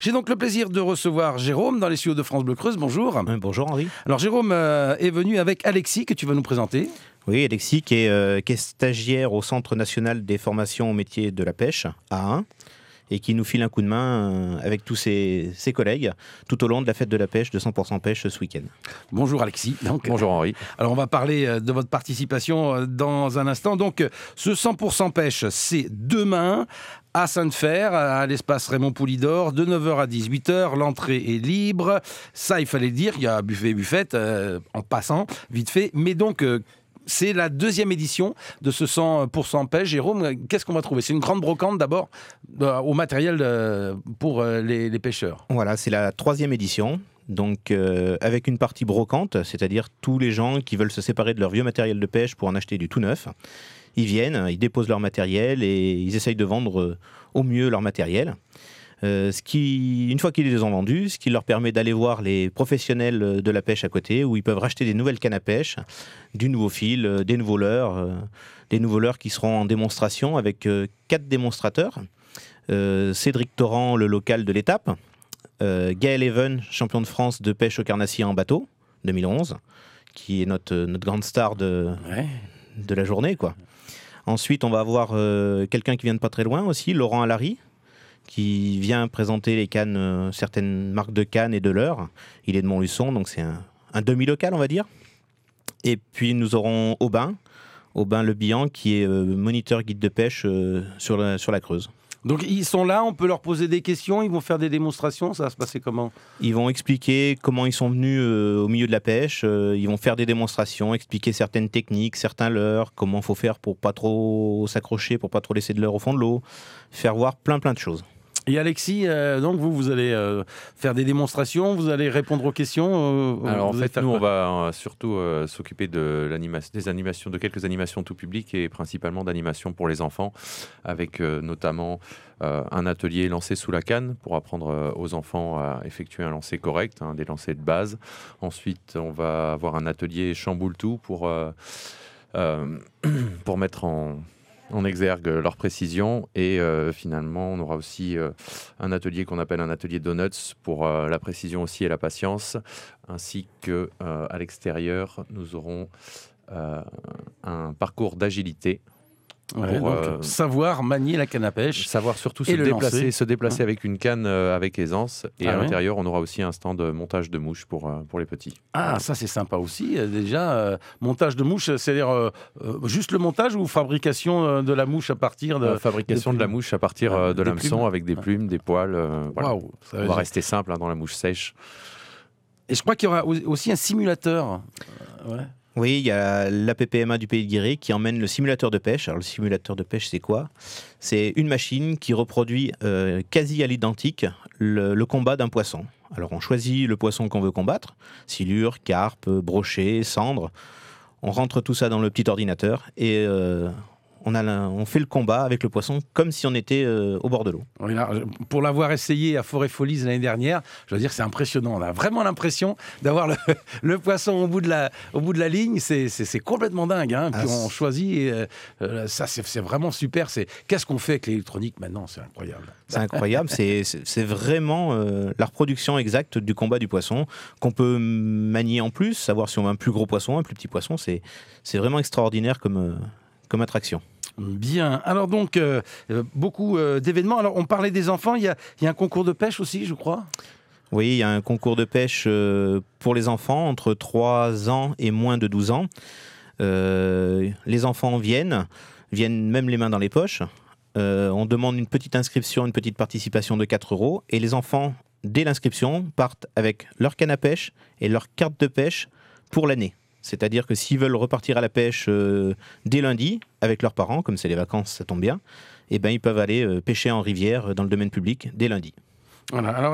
J'ai donc le plaisir de recevoir Jérôme dans les studios de France Bleu Creuse. Bonjour. Bonjour Henri. Alors Jérôme est venu avec Alexis que tu vas nous présenter. Oui, Alexis qui est stagiaire au Centre national des formations au métier de la pêche, A1, et qui nous file un coup de main avec tous ses collègues tout au long de la fête de la pêche de 100% pêche ce week-end. Bonjour Alexis. Donc, bonjour Henri. Alors on va parler de votre participation dans un instant. Donc ce 100% pêche, c'est demain à Sainte-Fère, à l'espace Raymond Poulidor, de 9h à 18h. L'entrée est libre. Ça, il fallait le dire, il y a buffet et buffette en passant, vite fait. Mais donc... c'est la deuxième édition de ce 100% pêche. Jérôme, qu'est-ce qu'on va trouver ? C'est une grande brocante d'abord au matériel pour les pêcheurs. Voilà, c'est la troisième édition. Donc avec une partie brocante, c'est-à-dire tous les gens qui veulent se séparer de leur vieux matériel de pêche pour en acheter du tout neuf. Ils viennent, ils déposent leur matériel et ils essayent de vendre au mieux leur matériel. Une fois qu'ils les ont vendus, ce qui leur permet d'aller voir les professionnels de la pêche à côté, où ils peuvent racheter des nouvelles cannes à pêche, du nouveau fil, des nouveaux leurres qui seront en démonstration avec 4 démonstrateurs. Cédric Torrent, le local de l'étape, Gaël Even, champion de France de pêche au carnassier en bateau, 2011, qui est notre grande star de la journée, quoi. Ensuite, on va avoir quelqu'un qui vient de pas très loin aussi, Laurent Allary, qui vient présenter les cannes, certaines marques de cannes et de leurres. Il est de Montluçon, donc c'est un demi-local, on va dire. Et puis nous aurons Aubin Le Bihan, qui est moniteur guide de pêche sur la Creuse. Donc ils sont là, on peut leur poser des questions, ils vont faire des démonstrations, ça va se passer comment ? Ils vont expliquer comment ils sont venus au milieu de la pêche, ils vont faire des démonstrations, expliquer certaines techniques, certains leurres, comment il faut faire pour pas trop s'accrocher, pour pas trop laisser de leurre au fond de l'eau, faire voir plein de choses. Et Alexis, donc vous allez faire des démonstrations, vous allez répondre aux questions. Alors en fait, nous on va surtout s'occuper de de quelques animations tout public et principalement d'animations pour les enfants, avec notamment un atelier lancé sous la canne pour apprendre aux enfants à effectuer un lancer correct, des lancers de base. Ensuite, on va avoir un atelier chamboule-tout pour mettre en exergue leur précision et finalement on aura aussi un atelier qu'on appelle un atelier donuts pour la précision aussi et la patience, ainsi que à l'extérieur nous aurons un parcours d'agilité. Donc, savoir manier la canne à pêche. Savoir surtout se déplacer avec une canne avec aisance. Et à l'intérieur, on aura aussi un stand de montage de mouches pour les petits. Ah, ça c'est sympa aussi. Déjà, montage de mouches, c'est-à-dire juste le montage ou fabrication de la mouche à partir de... fabrication de la mouche à partir de l'hameçon avec des plumes, des poils. Voilà. Wow, on va rester simple dans la mouche sèche. Et je crois qu'il y aura aussi un simulateur. Oui, il y a l'APPMA du Pays de Guéret qui emmène le simulateur de pêche. Alors le simulateur de pêche, c'est quoi ? C'est une machine qui reproduit quasi à l'identique le combat d'un poisson. Alors on choisit le poisson qu'on veut combattre, silure, carpe, brochet, cendre. On rentre tout ça dans le petit ordinateur et on fait le combat avec le poisson comme si on était au bord de l'eau. Oui, là, pour l'avoir essayé à Forêt Folies l'année dernière, je veux dire, c'est impressionnant. On a vraiment l'impression d'avoir le poisson au bout de la ligne. C'est complètement dingue. Puis on choisit. Et, ça, c'est vraiment super. Qu'est-ce qu'on fait avec l'électronique maintenant ? C'est incroyable. C'est incroyable. C'est vraiment la reproduction exacte du combat du poisson qu'on peut manier en plus, savoir si on veut un plus gros poisson, un plus petit poisson. C'est vraiment extraordinaire comme attraction. Bien. Alors donc, beaucoup d'événements. Alors, on parlait des enfants. Il y a un concours de pêche aussi, je crois. Oui, il y a un concours de pêche pour les enfants entre 3 ans et moins de 12 ans. Les enfants viennent même les mains dans les poches. On demande une petite inscription, une petite participation de 4 €. Et les enfants, dès l'inscription, partent avec leur canne à pêche et leur carte de pêche pour l'année. C'est-à-dire que s'ils veulent repartir à la pêche dès lundi, avec leurs parents, comme c'est les vacances, ça tombe bien, eh ben, ils peuvent aller pêcher en rivière dans le domaine public dès lundi. Voilà. Alors,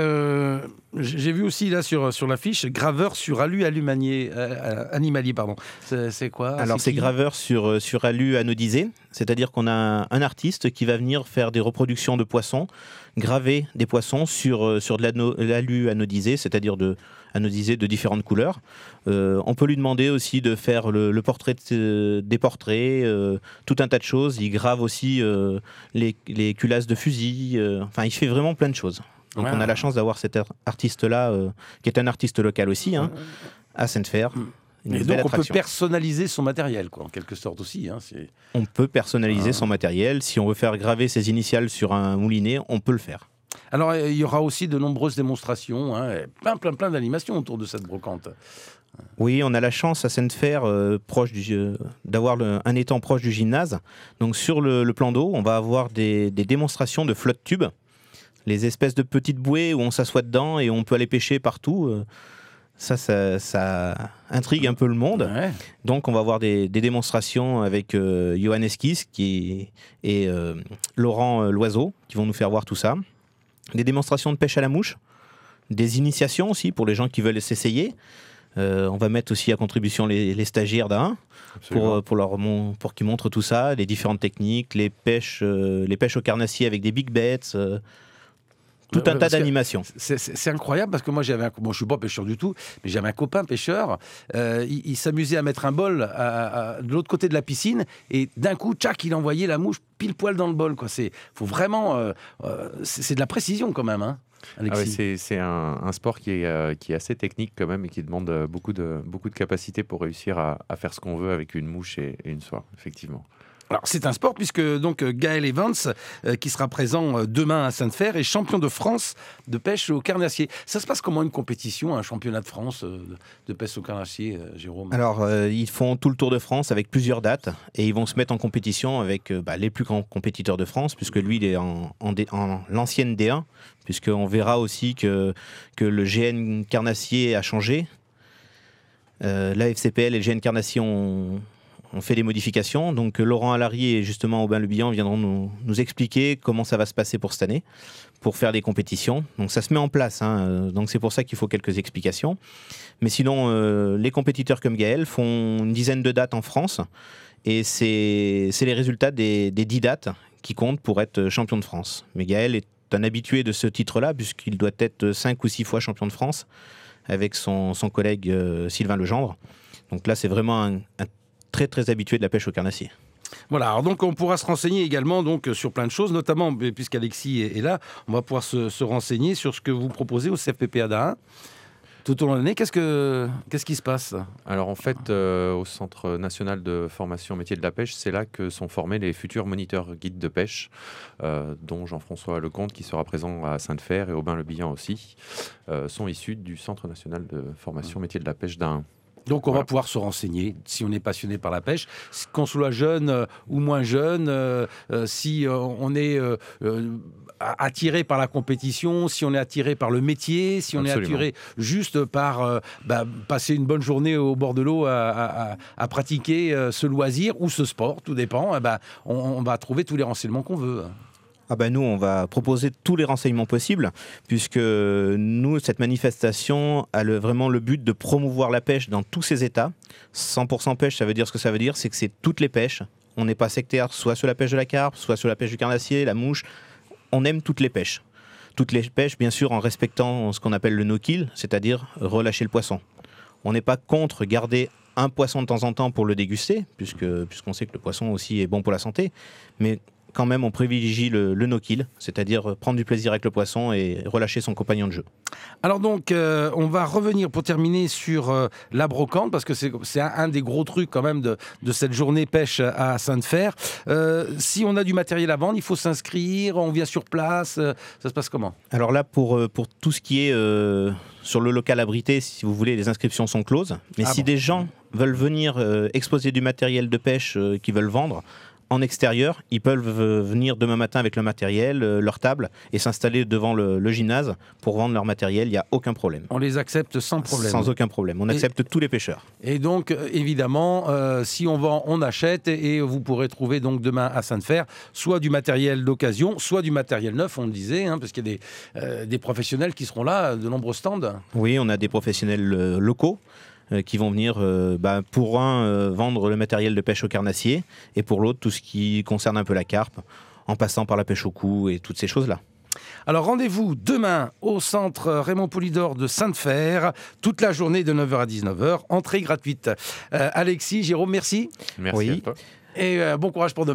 j'ai vu aussi là sur l'affiche, graveur sur animalier, pardon. C'est quoi ? Alors c'est graveur sur alu anodisé, c'est-à-dire qu'on a un artiste qui va venir faire des reproductions de poissons, graver des poissons sur de l'alu anodisé, c'est-à-dire anodisé de différentes couleurs. On peut lui demander aussi de faire le portrait des portraits, tout un tas de choses. Il grave aussi les culasses de fusil. Enfin, il fait vraiment plein de choses. Donc on a la chance d'avoir cet artiste-là, qui est un artiste local aussi, à Sainte-Fère. Et donc on peut personnaliser son matériel, quoi, en quelque sorte aussi. On peut personnaliser son matériel. Si on veut faire graver ses initiales sur un moulinet, on peut le faire. Alors il y aura aussi de nombreuses démonstrations, plein d'animations autour de cette brocante. Oui, on a la chance à Sainte-Fère d'avoir un étang proche du gymnase. Donc sur le plan d'eau, on va avoir des démonstrations de flotte tube, les espèces de petites bouées où on s'assoit dedans et on peut aller pêcher partout. Ça intrigue un peu le monde. Ouais. Donc on va avoir des démonstrations avec Johan Esquisse et Laurent Loiseau qui vont nous faire voir tout ça. Des démonstrations de pêche à la mouche, des initiations aussi pour les gens qui veulent s'essayer. On va mettre aussi à contribution les stagiaires d'Ain pour qu'ils montrent tout ça, les différentes techniques, les pêches au carnassier avec des big bets. Tout un tas d'animations. C'est incroyable parce que moi, je ne suis pas pêcheur du tout, mais j'avais un copain pêcheur. Il s'amusait à mettre un bol de l'autre côté de la piscine et d'un coup, tchac, il envoyait la mouche pile poil dans le bol. Faut vraiment, c'est de la précision quand même, hein, Alexis. C'est un sport qui est assez technique quand même et qui demande beaucoup de capacités pour réussir à faire ce qu'on veut avec une mouche et une soie, effectivement. Alors, c'est un sport puisque donc Gaël Evans, qui sera présent demain à Sainte-Fère, est champion de France de pêche au carnassier. Ça se passe comment une compétition, un championnat de France de pêche au carnassier, Jérôme ? Alors, ils font tout le Tour de France avec plusieurs dates et ils vont se mettre en compétition avec les plus grands compétiteurs de France, puisque lui, il est en l'ancienne D1, puisqu'on verra aussi que le GN carnassier a changé. La FCPL et le GN carnassier on fait des modifications, donc Laurent Allary et justement Aubin-le-Bihan viendront nous expliquer comment ça va se passer pour cette année, pour faire des compétitions. Donc ça se met en place, donc c'est pour ça qu'il faut quelques explications. Mais sinon, les compétiteurs comme Gaël font une dizaine de dates en France, et c'est les résultats des 10 dates qui comptent pour être champion de France. Mais Gaël est un habitué de ce titre-là, puisqu'il doit être 5 ou 6 fois champion de France, avec son collègue Sylvain Legendre. Donc là, c'est vraiment un très très habitué de la pêche au carnassier. Voilà, alors donc on pourra se renseigner également donc sur plein de choses, notamment puisqu'Alexis est là, on va pouvoir se renseigner sur ce que vous proposez au CFPPA d'Ain. Tout au long de l'année, qu'est-ce qui se passe ? Alors en fait, au Centre national de formation métier de la pêche, c'est là que sont formés les futurs moniteurs guides de pêche, dont Jean-François Lecomte, qui sera présent à Sainte-Fère, et Aubin-le-Bihan aussi, sont issus du Centre national de formation métier de la pêche d'Ain. Donc on va pouvoir se renseigner si on est passionné par la pêche, qu'on soit jeune ou moins jeune, si on est attiré par la compétition, si on est attiré par le métier, si on Absolument. est attiré juste par passer une bonne journée au bord de l'eau à pratiquer ce loisir ou ce sport, tout dépend, on va trouver tous les renseignements qu'on veut. Nous, on va proposer tous les renseignements possibles, puisque nous, cette manifestation a vraiment le but de promouvoir la pêche dans tous ses états. 100% pêche, ça veut dire ce que ça veut dire, c'est que c'est toutes les pêches. On n'est pas sectaire, soit sur la pêche de la carpe, soit sur la pêche du carnassier, la mouche. On aime toutes les pêches. Toutes les pêches, bien sûr, en respectant ce qu'on appelle le no-kill, c'est-à-dire relâcher le poisson. On n'est pas contre garder un poisson de temps en temps pour le déguster, puisqu'on sait que le poisson aussi est bon pour la santé, mais quand même, on privilégie le no-kill, c'est-à-dire prendre du plaisir avec le poisson et relâcher son compagnon de jeu. Alors donc, on va revenir pour terminer sur la brocante, parce que c'est un des gros trucs quand même de cette journée pêche à Sainte-Fère. Si on a du matériel à vendre, il faut s'inscrire, on vient sur place, ça se passe comment ? Alors là, pour tout ce qui est sur le local abrité, si vous voulez, les inscriptions sont closes. Mais des gens veulent venir exposer du matériel de pêche qu'ils veulent vendre, en extérieur, ils peuvent venir demain matin avec le matériel, leur table, et s'installer devant le gymnase pour vendre leur matériel. Il n'y a aucun problème. On les accepte sans problème. Sans aucun problème. On accepte tous les pêcheurs. Et donc, évidemment, si on vend, on achète. Et vous pourrez trouver donc demain à Sainte-Fère soit du matériel d'occasion, soit du matériel neuf, on le disait, parce qu'il y a des professionnels qui seront là, de nombreux stands. Oui, on a des professionnels locaux qui vont venir pour un vendre le matériel de pêche au carnassier et pour l'autre tout ce qui concerne un peu la carpe en passant par la pêche au cou et toutes ces choses-là. Alors rendez-vous demain au centre Raymond Poulidor de Sainte-Fère, toute la journée de 9h à 19h, entrée gratuite. Alexis, Jérôme, merci. Merci à toi. Et bon courage pour demain.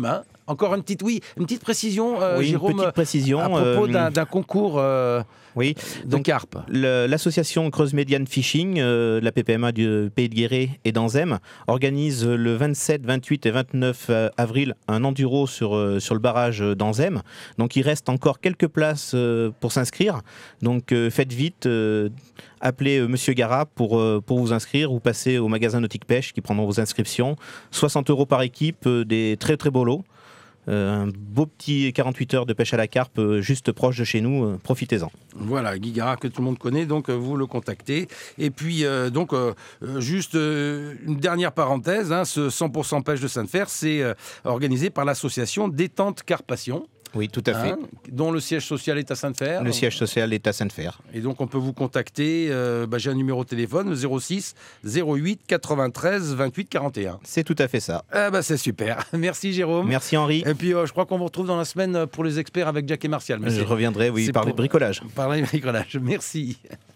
Encore une petite précision, Oui, Jérôme, une petite précision. à propos d'un concours Oui, de carpe. L'association Creuse Médiane Fishing, la PPMA du Pays de Guéret et d'Anzem, organise le 27, 28 et 29 avril un enduro sur le barrage d'Anzem. Donc il reste encore quelques places pour s'inscrire. Donc faites vite, appelez Monsieur Gara pour vous inscrire ou passez au magasin Nautique Pêche qui prendront vos inscriptions. 60 € par équipe, des très très beaux lots. Un beau petit 48 heures de pêche à la carpe juste proche de chez nous, profitez-en. Voilà, Guy Gara que tout le monde connaît, donc vous le contactez. Et puis juste une dernière parenthèse, ce 100% pêche de Sainte-Fer, c'est organisé par l'association Détente Carpation. Oui, tout à fait. Dont le siège social est à Sainte-Fer. Le siège social est à Sainte-Fer. Et donc on peut vous contacter, j'ai un numéro de téléphone, 06 08 93 28 41. C'est tout à fait ça. C'est super. Merci Jérôme. Merci Henri. Et puis je crois qu'on vous retrouve dans la semaine pour les experts avec Jacques et Martial. Je reviendrai, oui, par le bricolage. Par le bricolage, merci.